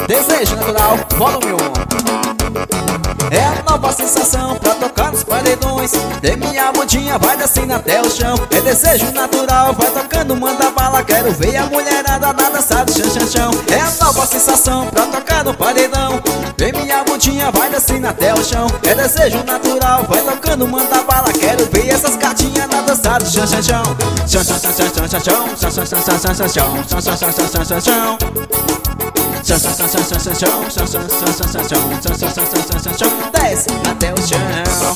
Desejo natural, volume 1. É a nova sensação pra tocar nos paredões. Tem minha bundinha, vai descendo até o chão. É desejo natural, vai tocando, manda bala. Quero ver a mulherada na dança do chão, chão, chão. É a nova sensação pra tocar no paredão. Tem minha bundinha, vai descendo até o chão. É desejo natural, vai tocando, manda bala. Quero ver essas gatinhas na dança do chão, chão, chão. Chão, chão, chão, chão, chão, chão, chão, chão, chão, chão, chão, chão, chão, chão, chão, chão, chão, chão, chão. Chão, chão, chão, chão, chão, chão, chão, chão, chão, chão, chão, chão, chão, chão, chão, desce até o chão.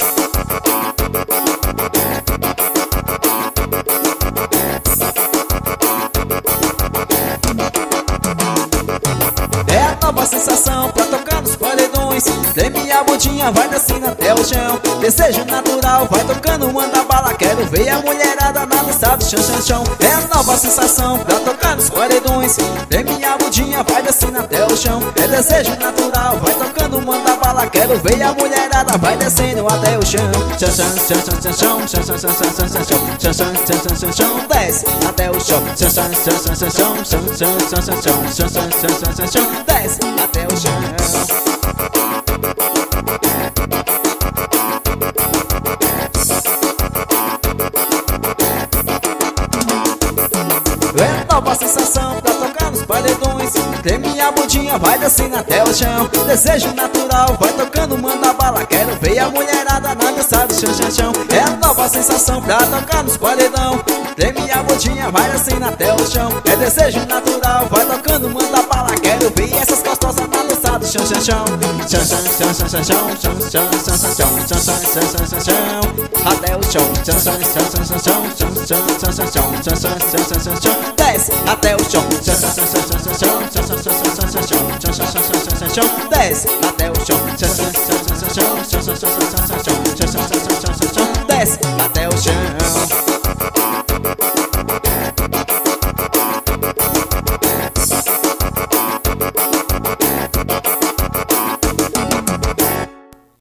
É a nova sensação pra tocar nos paredões. Treme a bundinha, vai descendo até o chão. Desejo natural, vai tocando, manda bala. Quero ver a mulherada na dança do chão, chão, chão. É a nova sensação pra tocar nos paredões. Treme a bundinha, vai descendo até o chão. É desejo natural, vai tocando, manda bala. Quero ver a mulherada, vai descendo até o chão. Chão, chão, chão, chão, chão, chão, chão, chão, chão, chão, chão, chão, chão, chão, chão, chão, desce até o chão. Chão, chão, chão, chão, chão, chão, chão, chão, chão, chão, chão, chão, chão, chão, chão, desce até o chão. É nova sensação pra tocar nos paredões. Treme a bundinha, vai descendo até o chão. Desejo natural, vai tocando, manda bala. Quero ver a mulherada na dança do chão, chão, chão. É a nova sensação pra tocar nos paredão. Treme a bundinha, vai descendo até o chão. É desejo natural, vai tocando, manda bala. Quero ver essas gostosas na dança do chão, chão, chão. Chão, chão, chão, chão, chão, chão, chão, chão, chão, chão, chão, chão, chão, chão, até o chão. Chão, chão, chão, chão, chão, chão, chão, chão, chão, chão, chão, chão, chão, chão, desce até o chão. Chão, chão, chão, chão, chão, chão, chão, chão, chão, chão, chão, chão, chão, chão, desce até o chão. Chão, chão, chão, chão, chão, chão, chão, chão, chão, chão, chão, chão, chão, chão, desce até o chão.